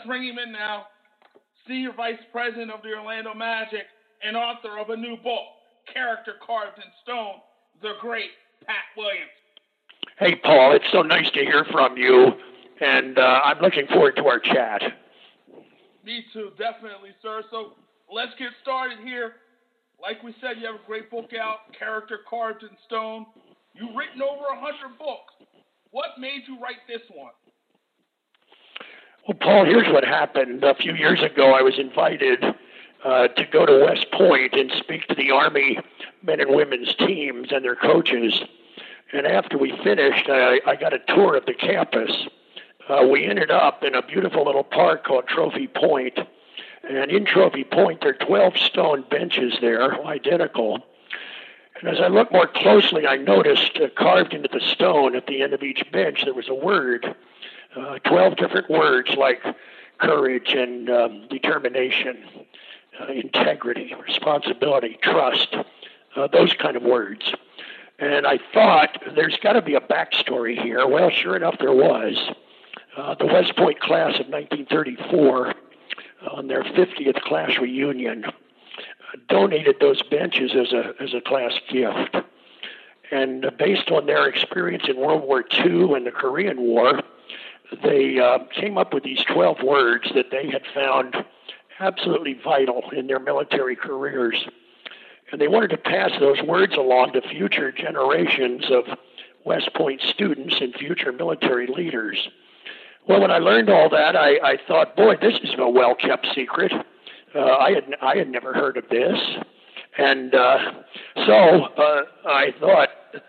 Let's bring him in now. Senior Vice President of the Orlando Magic and author of a new book, Character Carved in Stone, the great Pat Williams. Hey, Paul, it's so nice to hear from you, and I'm looking forward to our chat. Me too, definitely, sir. So let's get started here. Like we said, you have a great book out, Character Carved in Stone. You've written over 100 books. What made you write this one? Well, Paul, here's what happened. A few years ago, I was invited to go to West Point and speak to the Army men and women's teams and their coaches. And after we finished, I got a tour of the campus. We ended up in a beautiful little park called Trophy Point. And in Trophy Point, there are 12 stone benches there, identical. And as I looked more closely, I noticed carved into the stone at the end of each bench, there was a word, 12 different words like courage and determination, integrity, responsibility, trust, those kind of words. And I thought, there's got to be a backstory here. Well, sure enough, there was. The West Point class of 1934, on their 50th class reunion, donated those benches as a class gift. And based on their experience in World War II and the Korean War, they came up with these 12 words that they had found absolutely vital in their military careers. And they wanted to pass those words along to future generations of West Point students and future military leaders. Well, when I learned all that, I thought, boy, this is a well-kept secret. I had never heard of this. And so I thought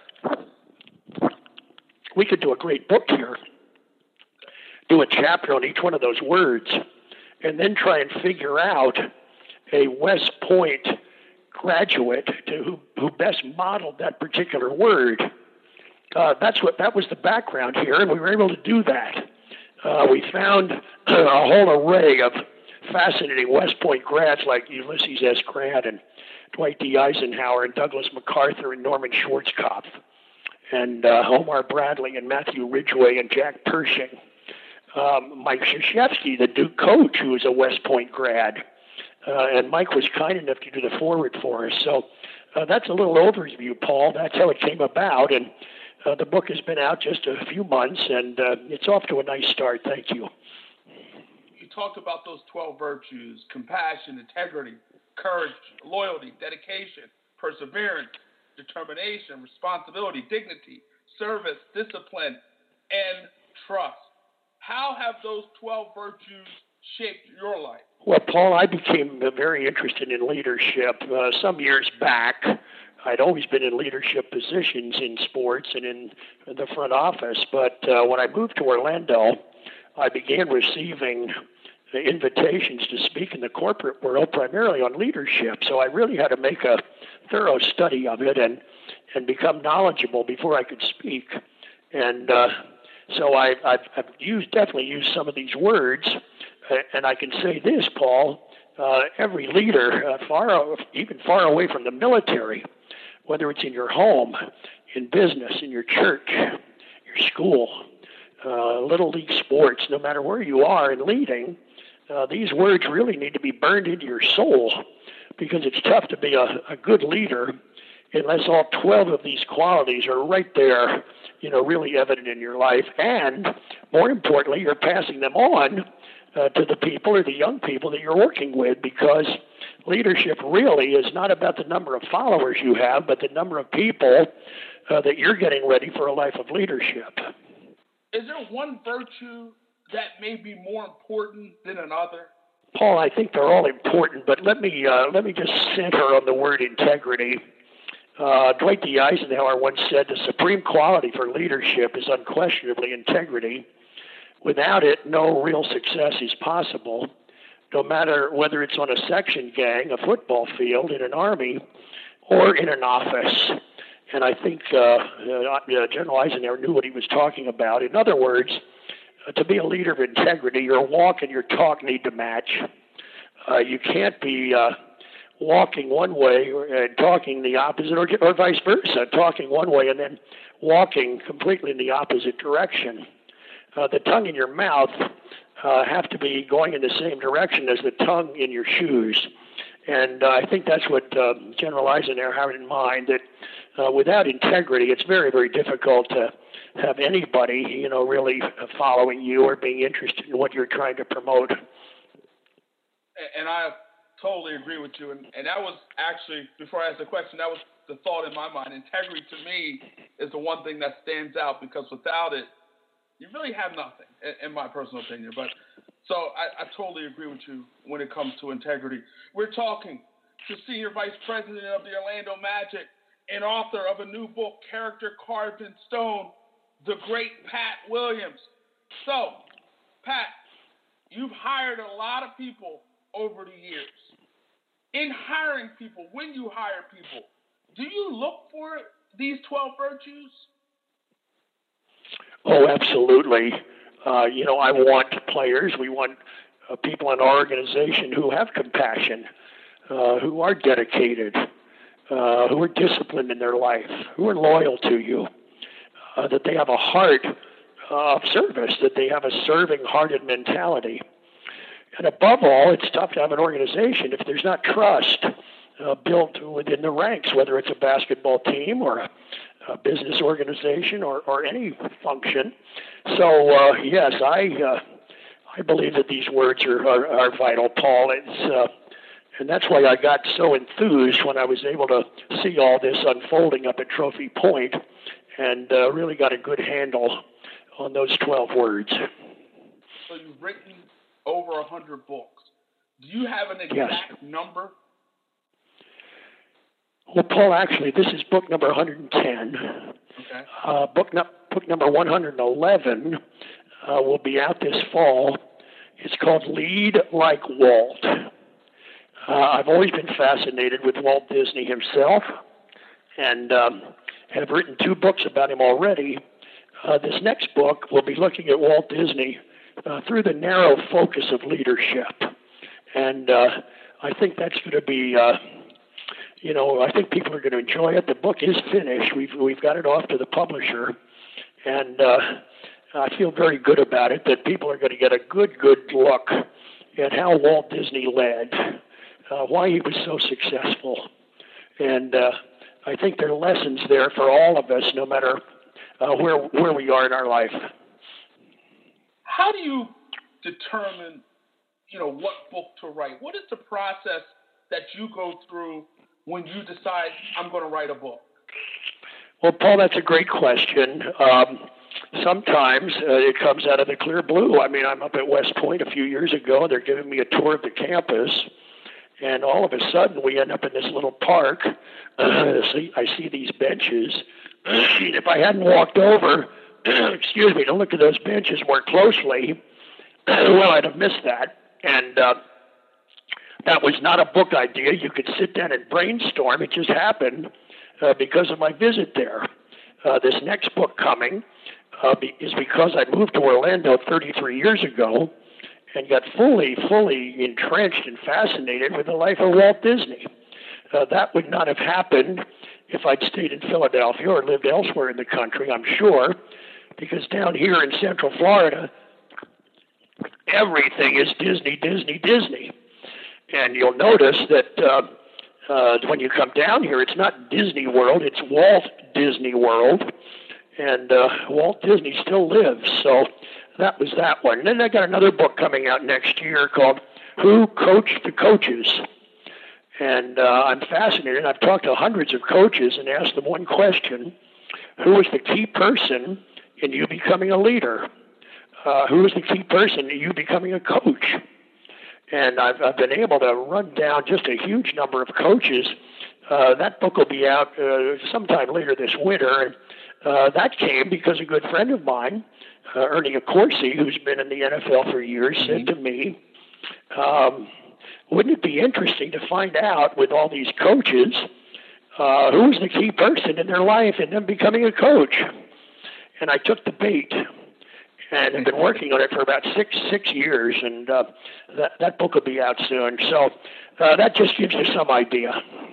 we could do a great book here, do a chapter on each one of those words, and then try and figure out a West Point graduate who best modeled that particular word. That was the background here, and we were able to do that. We found a whole array of fascinating West Point grads like Ulysses S. Grant and Dwight D. Eisenhower and Douglas MacArthur and Norman Schwarzkopf and Omar Bradley and Matthew Ridgway and Jack Pershing. Mike Krzyzewski, the Duke coach, who was a West Point grad. And Mike was kind enough to do the forward for us. So that's a little overview, Paul. That's how it came about. And the book has been out just a few months, and it's off to a nice start. Thank you. You talked about those 12 virtues: compassion, integrity, courage, loyalty, dedication, perseverance, determination, responsibility, dignity, service, discipline, and trust. How have those 12 virtues shaped your life? Well, Paul, I became very interested in leadership some years back. I'd always been in leadership positions in sports and in the front office, but when I moved to Orlando, I began receiving invitations to speak in the corporate world, primarily on leadership. So I really had to make a thorough study of it and become knowledgeable before I could speak. And so I've definitely used some of these words, and I can say this, Paul, every leader, even far away from the military, whether it's in your home, in business, in your church, your school, Little League sports, no matter where you are in leading, these words really need to be burned into your soul, because it's tough to be a good leader unless all 12 of these qualities are right there, really evident in your life. And more importantly, you're passing them on to the people or the young people that you're working with, because leadership really is not about the number of followers you have, but the number of people that you're getting ready for a life of leadership. Is there one virtue that may be more important than another? Paul, I think they're all important, but let me just center on the word integrity. Dwight D. Eisenhower once said the supreme quality for leadership is unquestionably integrity. Without it, no real success is possible, no matter whether it's on a section gang, a football field, in an army, or in an office. And I think General Eisenhower knew what he was talking about. In other words, to be a leader of integrity, your walk and your talk need to match. You can't be walking one way and talking the opposite, or vice versa, talking one way and then walking completely in the opposite direction. The tongue in your mouth have to be going in the same direction as the tongue in your shoes. And I think that's what General Eisenhower had in mind, that without integrity, it's very, very difficult to have anybody, really following you or being interested in what you're trying to promote. And I totally agree with you. And that was actually, before I asked the question, that was the thought in my mind. Integrity to me is the one thing that stands out, because without it, you really have nothing, in my personal opinion. But so I totally agree with you when it comes to integrity. We're talking to Senior Vice President of the Orlando Magic and author of a new book, Character Carved in Stone, the great Pat Williams. So, Pat, you've hired a lot of people over the years. In hiring people, when you hire people, do you look for these 12 virtues? Oh, absolutely. I want players. We want people in our organization who have compassion, who are dedicated, who are disciplined in their life, who are loyal to you, that they have a heart of service, that they have a serving-hearted mentality. And above all, it's tough to have an organization if there's not trust built within the ranks, whether it's a basketball team or a business organization or any function. So, yes, I believe that these words are vital, Paul. And that's why I got so enthused when I was able to see all this unfolding up at Trophy Point and really got a good handle on those 12 words. So you've written over 100 books. Do you have an exact number? Well, Paul, actually, this is book number 110. Okay. Book number 111 will be out this fall. It's called Lead Like Walt. I've always been fascinated with Walt Disney himself and have written 2 books about him already. This next book will be looking at Walt Disney through the narrow focus of leadership. And I think that's going to be, I think people are going to enjoy it. The book is finished. We've got it off to the publisher. And I feel very good about it, that people are going to get a good look at how Walt Disney led, why he was so successful. And I think there are lessons there for all of us, no matter where we are in our life. How do you determine, what book to write? What is the process that you go through when you decide I'm going to write a book? Well, Paul, that's a great question. Sometimes it comes out of the clear blue. I mean, I'm up at West Point a few years ago. They're giving me a tour of the campus. And all of a sudden, we end up in this little park. I see these benches. If I hadn't walked over, to look at those benches more closely, well, I'd have missed that. And that was not a book idea. You could sit down and brainstorm. It just happened because of my visit there. This next book coming is because I moved to Orlando 33 years ago and got fully entrenched and fascinated with the life of Walt Disney. That would not have happened if I'd stayed in Philadelphia or lived elsewhere in the country, I'm sure, because down here in Central Florida, everything is Disney, Disney, Disney. And you'll notice that when you come down here, it's not Disney World, it's Walt Disney World. And Walt Disney still lives. So that was that one. And then I got another book coming out next year called Who Coached the Coaches? And I'm fascinated. I've talked to hundreds of coaches and asked them one question. Who was the key person in you becoming a leader? Who was the key person in you becoming a coach? And I've been able to run down just a huge number of coaches. That book will be out sometime later this winter. And that came because a good friend of mine, Ernie Accorsi, who's been in the NFL for years, said to me, wouldn't it be interesting to find out with all these coaches who was the key person in their life and them becoming a coach? And I took the bait and have been working on it for about six years, and that book will be out soon. So that just gives you some idea.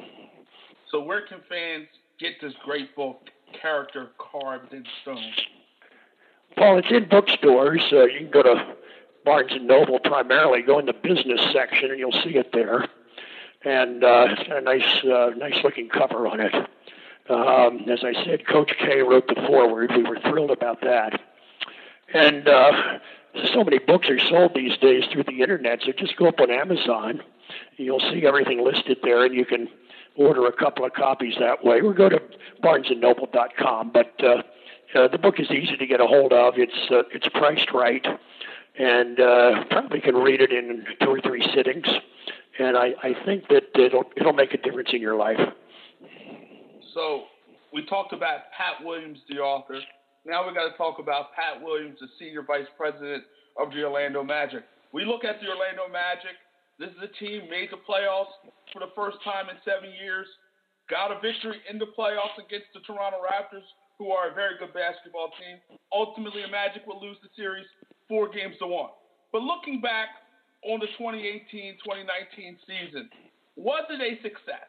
So where can fans get this great book, Character Carved in Stone? Paul, it's in bookstores. You can go to Barnes & Noble primarily, go in the business section and you'll see it there. And it's got a nice looking cover on it. As I said, Coach K wrote the foreword. We were thrilled about that. And so many books are sold these days through the internet, so just go up on Amazon. You'll see everything listed there, and you can order a couple of copies that way, or go to barnesandnoble.com. But the book is easy to get a hold of. It's priced right, and probably can read it in 2 or 3 sittings. And I think that it'll make a difference in your life. So we talked about Pat Williams, the author. Now we got to talk about Pat Williams, the senior vice president of the Orlando Magic. We look at the Orlando Magic. This is a team made the playoffs for the first time in 7 years. Got a victory in the playoffs against the Toronto Raptors, who are a very good basketball team. Ultimately, the Magic will lose the series 4-1. But looking back on the 2018-2019 season, was it a success?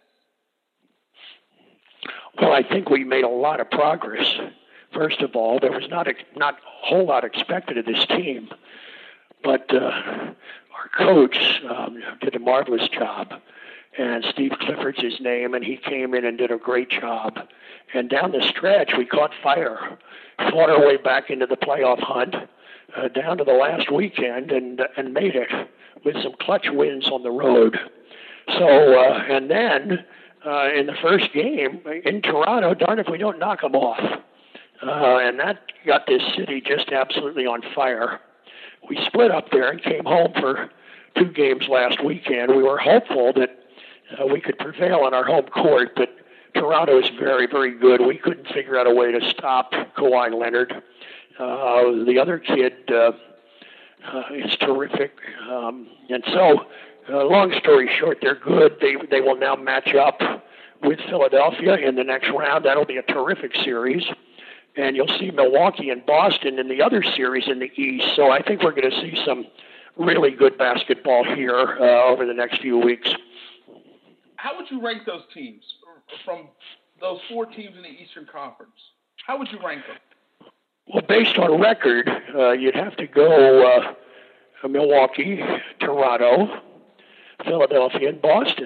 Well, I think we made a lot of progress. First of all, there was not a whole lot expected of this team, but our coach did a marvelous job. And Steve Clifford's his name, and he came in and did a great job. And down the stretch, we caught fire, fought our way back into the playoff hunt, down to the last weekend, and made it with some clutch wins on the road. So, and then in the first game in Toronto, darn if we don't knock them off. And that got this city just absolutely on fire. We split up there and came home for 2 games last weekend. We were hopeful that we could prevail on our home court, but Toronto is very, very good. We couldn't figure out a way to stop Kawhi Leonard. The other kid is terrific. And so, long story short, they're good. They will now match up with Philadelphia in the next round. That'll be a terrific series. And you'll see Milwaukee and Boston in the other series in the East. So I think we're going to see some really good basketball here over the next few weeks. How would you rank those teams from those 4 teams in the Eastern Conference? How would you rank them? Well, based on record, you'd have to go Milwaukee, Toronto, Philadelphia, and Boston.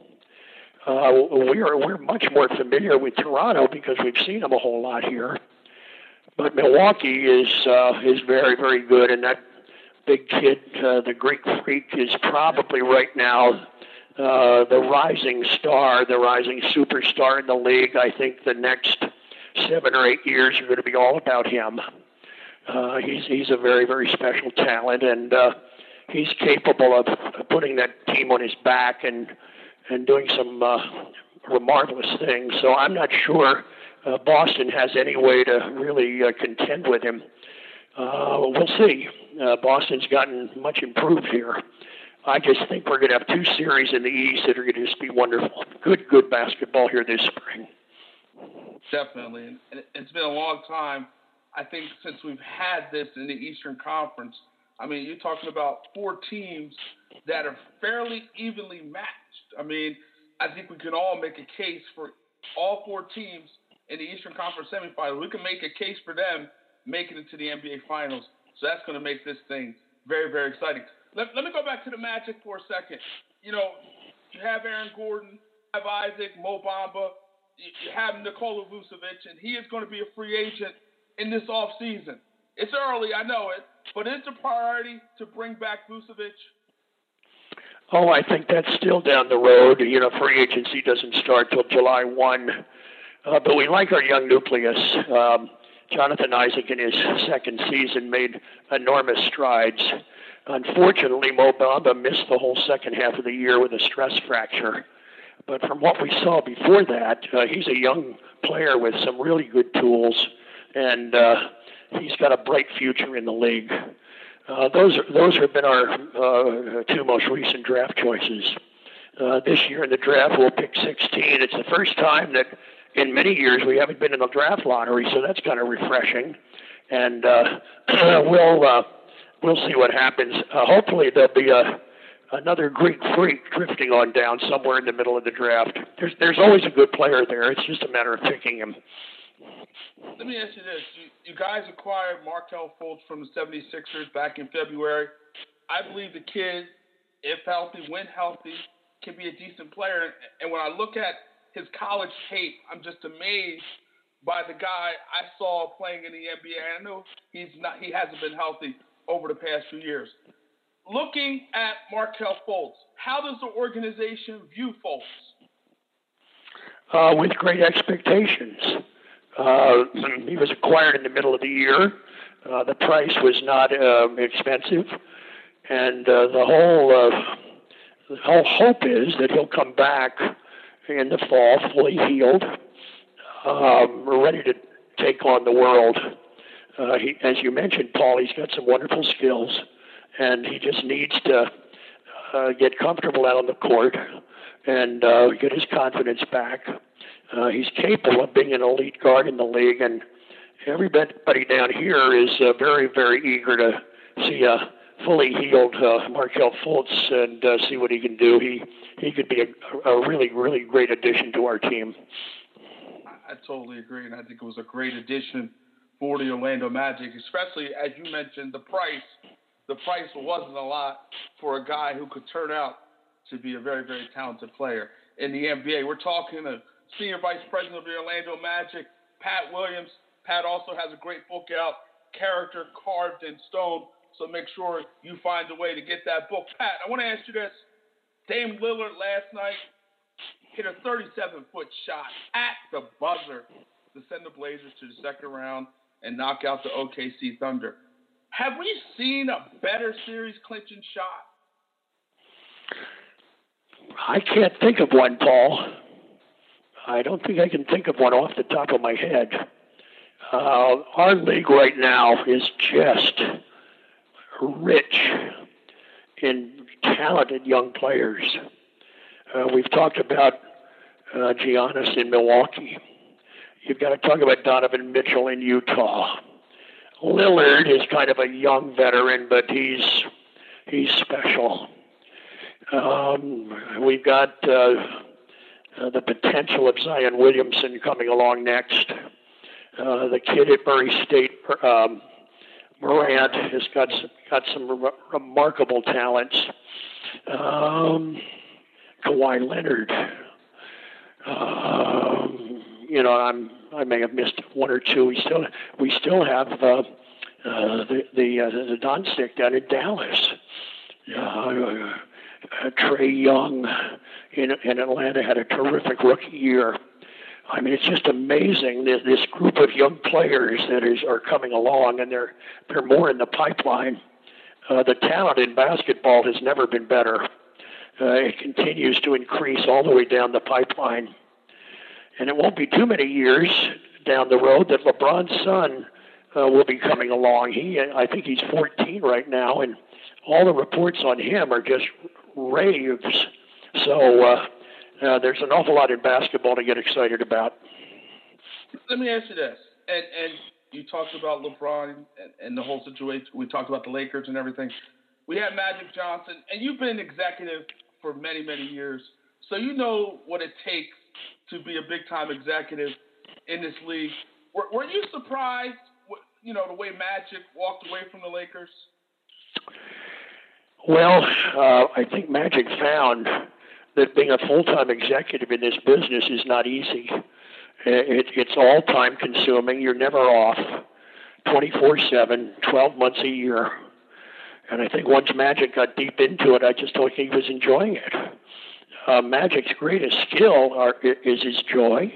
We're much more familiar with Toronto because we've seen them a whole lot here. But Milwaukee is very, very good, and that big kid, the Greek Freak, is probably right now the rising star, the rising superstar in the league. I think the next 7 or 8 years are going to be all about him. He's a very, very special talent, and he's capable of putting that team on his back and doing some marvelous things. So I'm not sure Boston has any way to really contend with him. We'll see. Boston's gotten much improved here. I just think we're going to have 2 series in the East that are going to just be wonderful. Good basketball here this spring. Definitely. And it's been a long time, I think, since we've had this in the Eastern Conference. I mean, you're talking about 4 teams that are fairly evenly matched. I mean, I think we can all make a case for all 4 teams in the Eastern Conference semifinals. We can make a case for them making it to the NBA Finals. So that's going to make this thing very, very exciting. Let me go back to the Magic for a second. You know, you have Aaron Gordon, you have Isaac, Mo Bamba, you have Nikola Vucevic, and he is going to be a free agent in this offseason. It's early, I know it, but it's a priority to bring back Vucevic. Oh, I think that's still down the road. You know, free agency doesn't start till July 1. But we like our young nucleus. Jonathan Isaac in his second season made enormous strides. Unfortunately, Mo Bamba missed the whole second half of the year with a stress fracture. But from what we saw before that, he's a young player with some really good tools, and he's got a bright future in the league. Those have been our 2 most recent draft choices. This year in the draft, we'll pick 16. It's the first time that in many years we haven't been in the draft lottery, so that's kind of refreshing. And we'll see what happens. Hopefully there'll be another Greek Freak drifting on down somewhere in the middle of the draft. There's always a good player there. It's just a matter of picking him. Let me ask you this. You guys acquired Markelle Fultz from the 76ers back in February. I believe the kid, if healthy, when healthy, can be a decent player. And when I look at his college tape, I'm just amazed by the guy I saw playing in the NBA. I know he hasn't been healthy over the past few years. Looking at Markelle Fultz, how does the organization view Fultz? With great expectations. He was acquired in the middle of the year. The price was not expensive, and the whole hope is that he'll come back in the fall fully healed, ready to take on the world. As you mentioned, Paul, he's got some wonderful skills, and he just needs to get comfortable out on the court and get his confidence back. He's capable of being an elite guard in the league, and everybody down here is very, very eager to see a fully healed Markelle Fultz and see what he can do. He could be a really, really great addition to our team. I totally agree, and I think it was a great addition for the Orlando Magic, especially, as you mentioned, the price. The price wasn't a lot for a guy who could turn out to be a very, very talented player in the NBA. We're talking to Senior Vice President of the Orlando Magic, Pat Williams. Pat also has a great book out, Character Carved in Stone, so make sure you find a way to get that book. Pat, I want to ask you this. Dame Lillard last night hit a 37-foot shot at the buzzer to send the Blazers to the second round and knock out the OKC Thunder. Have we seen a better series-clinching shot? I can't think of one, Paul. I don't think I can think of one off the top of my head. Our league right now is just rich in talented young players. We've talked about Giannis in Milwaukee. You've got to talk about Donovan Mitchell in Utah. Lillard is kind of a young veteran, but he's special. We've got the potential of Zion Williamson coming along next. The kid at Murray State, Morant, has got some remarkable talents. Kawhi Leonard. I may have missed one or two. We still have the Doncic down in Dallas. Trae Young in Atlanta had a terrific rookie year. I mean, it's just amazing, this group of young players that are coming along, and they're more in the pipeline. The talent in basketball has never been better. It continues to increase all the way down the pipeline. And it won't be too many years down the road that LeBron's son will be coming along. I think he's 14 right now, and all the reports on him are just raves. So there's an awful lot in basketball to get excited about. Let me ask you this, and you talked about LeBron and the whole situation. We talked about the Lakers and everything. We have Magic Johnson, and you've been executive for many, many years, so you know what it takes to be a big-time executive in this league. Were you surprised, the way Magic walked away from the Lakers? Well, I think Magic found that being a full-time executive in this business is not easy. It's all time-consuming. You're never off, 24/7, 12 months a year. And I think once Magic got deep into it, I just don't think he was enjoying it. Magic's greatest skill is his joy,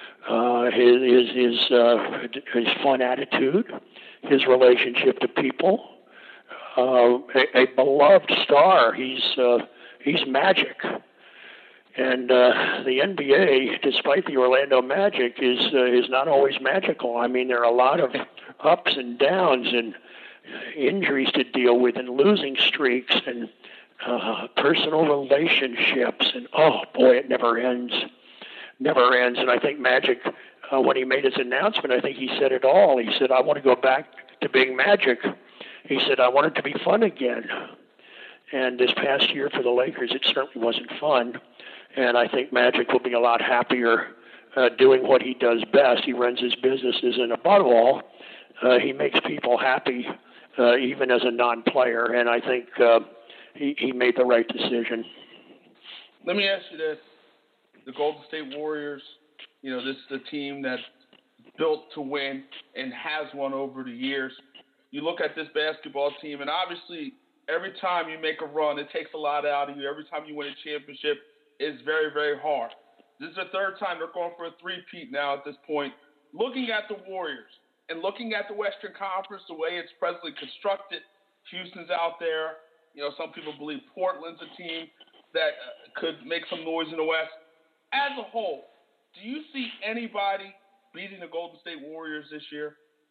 his fun attitude, his relationship to people. A beloved star. He's Magic. And the NBA, despite the Orlando Magic, is not always magical. I mean, there are a lot of ups and downs and injuries to deal with, and losing streaks, and personal relationships, and oh boy, it never ends. And I think Magic, when he made his announcement, I think he said it all. He said, "I want to go back to being Magic." He said, "I want it to be fun again." And this past year for the Lakers, it certainly wasn't fun. And I think Magic will be a lot happier doing what he does best. He runs his businesses, and above all, he makes people happy, even as a non-player. And I think he made the right decision. Let me ask you this. The Golden State Warriors, this is a team that's built to win and has won over the years. You look at this basketball team, and obviously every time you make a run, it takes a lot out of you. Every time you win a championship, it's very, very hard. This is the third time they're going for a three-peat now at this point. Looking at the Warriors and looking at the Western Conference, the way it's presently constructed, Houston's out there. Some people believe Portland's a team that could make some noise in the West. As a whole, do you see anybody beating the Golden State Warriors this year?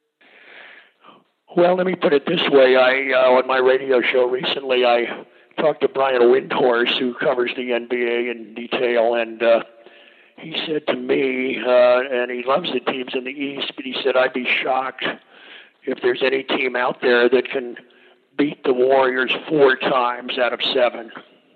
Well, let me put it this way. On my radio show recently, I talked to Brian Windhorst, who covers the NBA in detail, and he said to me, and he loves the teams in the East, but he said, I'd be shocked if there's any team out there that can beat the Warriors 4 times out of 7.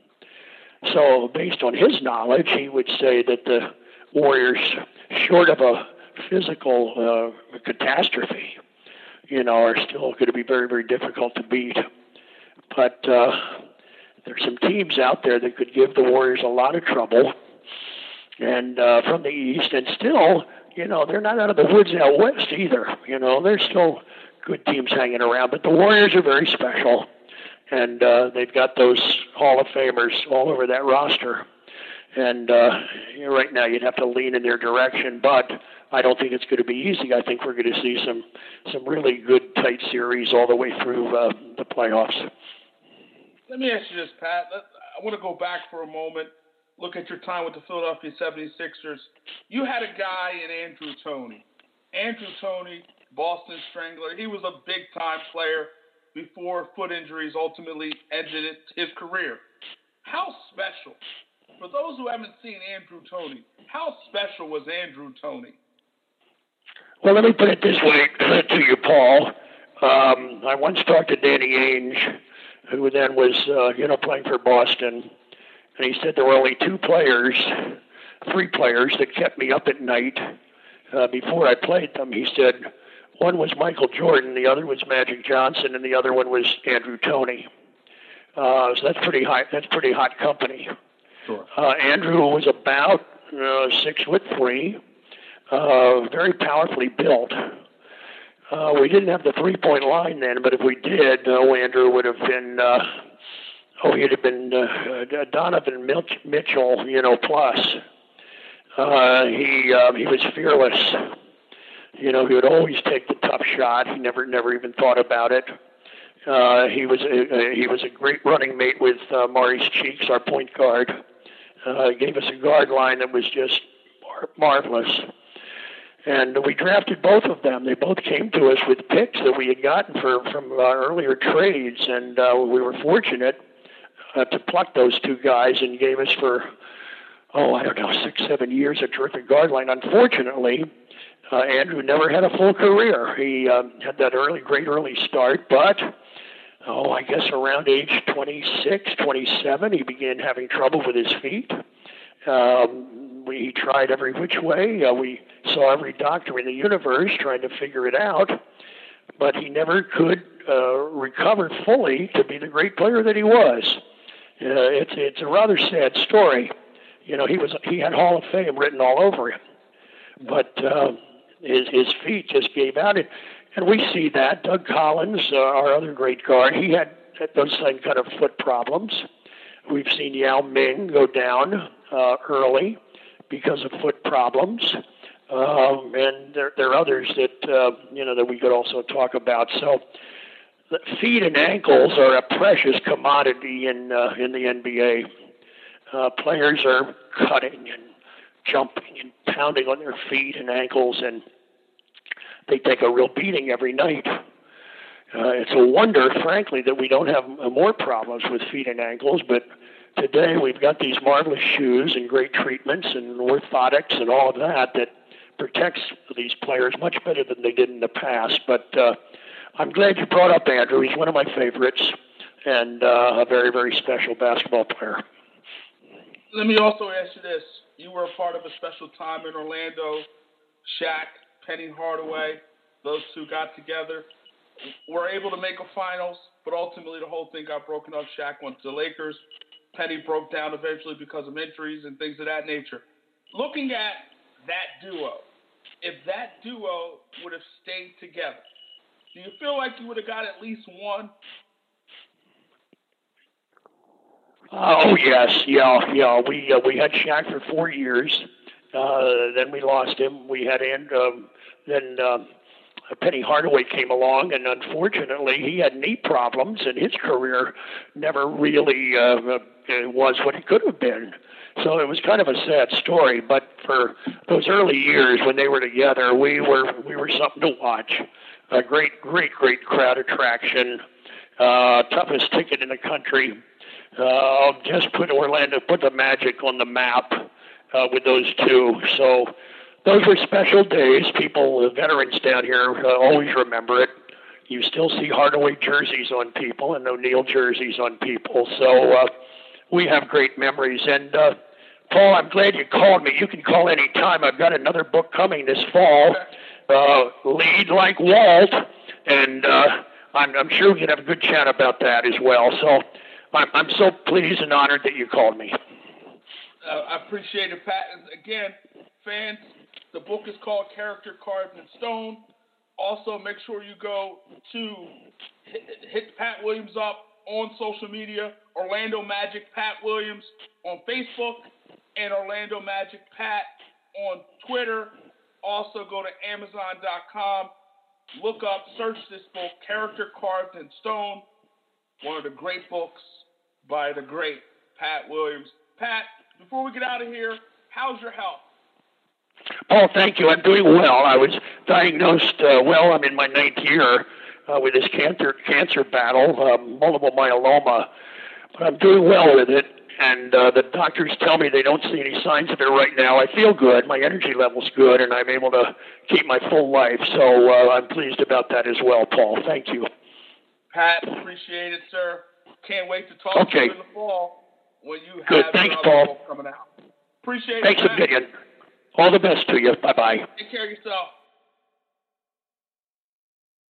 So based on his knowledge, he would say that the Warriors, short of a physical catastrophe, are still going to be very, very difficult to beat. But there's some teams out there that could give the Warriors a lot of trouble, and from the East, and still, they're not out of the woods out West either. There's still good teams hanging around, but the Warriors are very special, and they've got those Hall of Famers all over that roster. And right now you'd have to lean in their direction, but I don't think it's going to be easy. I think we're going to see some really good, tight series all the way through the playoffs. Let me ask you this, Pat. I want to go back for a moment, look at your time with the Philadelphia 76ers. You had a guy in Andrew Toney. Andrew Toney, Boston Strangler. He was a big-time player before foot injuries ultimately ended his career. How special, for those who haven't seen Andrew Toney, how special was Andrew Toney? Well, let me put it this way to you, Paul. I once talked to Danny Ainge, who then was, playing for Boston, and he said there were only 3 players that kept me up at night before I played them. He said one was Michael Jordan, the other was Magic Johnson, and the other one was Andrew Toney. So that's pretty hot company. Sure. Andrew was about 6'3", very powerfully built. We didn't have the 3-point line then, but if we did, Andrew would have been, he'd have been Donovan Mitchell, plus. He was fearless. He would always take the tough shot. He never even thought about it. He was a great running mate with Maurice Cheeks, our point guard. Gave us a guard line that was just marvelous. And we drafted both of them. They both came to us with picks that we had gotten from earlier trades, and we were fortunate to pluck those 2 guys and gave us for, 6-7 years a terrific guard line. Unfortunately, Andrew never had a full career. He had that great early start, but I guess around age 26, 27, he began having trouble with his feet. He tried every which way. We saw every doctor in the universe trying to figure it out, but he never could recover fully to be the great player that he was. It's a rather sad story. He had Hall of Fame written all over him, but his feet just gave out. And we see that. Doug Collins, our other great guard, he had those same kind of foot problems. We've seen Yao Ming go down early because of foot problems. And there are others that, that we could also talk about. So the feet and ankles are a precious commodity in the NBA. Players are cutting and jumping and pounding on their feet and ankles, and they take a real beating every night. It's a wonder, frankly, that we don't have more problems with feet and ankles, but today we've got these marvelous shoes and great treatments and orthotics and all of that protects these players much better than they did in the past. But I'm glad you brought up Andrew. He's one of my favorites and a very, very special basketball player. Let me also ask you this. You were a part of a special time in Orlando. Shaq, Penny Hardaway, those 2 got together. were able to make a finals, but ultimately the whole thing got broken up. Shaq went to the Lakers. Penny broke down eventually because of injuries and things of that nature. Looking at that duo, if that duo would have stayed together, do you feel like you would have got at least one? Oh yes, yeah. We had Shaq for 4 years. Then we lost him. We had then Penny Hardaway came along, and unfortunately, he had knee problems, and his career never really was what it could have been. So it was kind of a sad story. But for those early years when they were together, we were something to watch. A great crowd attraction. Toughest ticket in the country. Just put the Magic on the map with those two. So those were special days. People, veterans down here, always remember it. You still see Hardaway jerseys on people and O'Neal jerseys on people. So we have great memories. And Paul, I'm glad you called me. You can call any time. I've got another book coming this fall, Lead Like Walt, and I'm sure we can have a good chat about that as well. So I'm so pleased and honored that you called me. I appreciate it, Pat. And again, fans, the book is called Character Carved in Stone. Also, make sure you go to hit Pat Williams up on social media, Orlando Magic Pat Williams on Facebook, and Orlando Magic Pat on Twitter. Also, go to Amazon.com, search this book, Character Carved in Stone, one of the great books by the great Pat Williams. Pat, before we get out of here, how's your health? Paul, thank you. I'm doing well. I was diagnosed, I'm in my 9th year with this cancer battle, multiple myeloma, but I'm doing well with it. And the doctors tell me they don't see any signs of it right now. I feel good. My energy level's good, and I'm able to keep my full life. So I'm pleased about that as well, Paul. Thank you. Pat, appreciate it, sir. Can't wait to talk to you in the fall when you have Thanks, your Paul. book coming out. Appreciate Thanks it, a million. All the best to you. Bye-bye. Take care of yourself.